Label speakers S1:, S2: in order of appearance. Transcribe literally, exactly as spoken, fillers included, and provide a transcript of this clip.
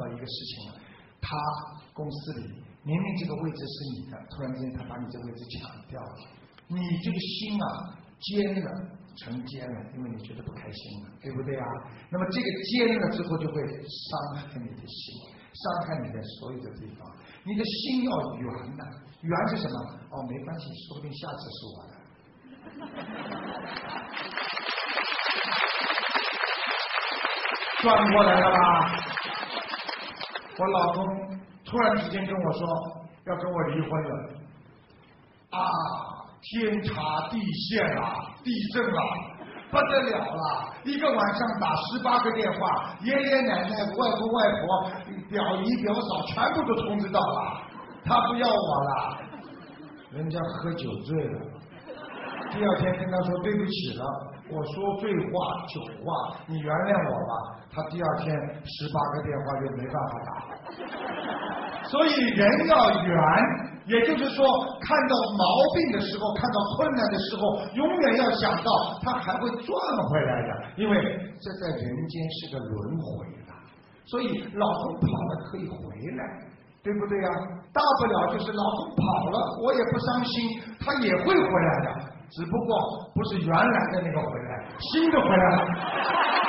S1: 到一个事情了，他公司里明明这个位置是你的，突然之间他把你这个位置抢掉了，你这个心啊尖了，成尖了，因为你觉得不开心了，对不对啊？那么这个尖了之后就会伤害你的心，伤害你的所有的地方。你的心要圆呐、啊，圆是什么？哦，没关系，说不定下次是我的。转过来了吧？我老公突然之间跟我说要跟我离婚了，啊，天塌地陷啊，地震啊，不得了了！一个晚上打十八个电话，爷爷奶奶、外公外婆、表姨表嫂全部都通知到了，他不要我了，人家喝酒醉了。第二天跟他说对不起了，我说醉话酒话，你原谅我吧。他第二天十八个电话就没办法打了。所以人要圆，也就是说看到毛病的时候，看到困难的时候，永远要想到他还会赚回来的，因为这在人间是个轮回的。所以老公跑了可以回来，对不对呀、啊？大不了就是老公跑了，我也不伤心，他也会回来的，只不过不是原来的那个回来，新的回来了。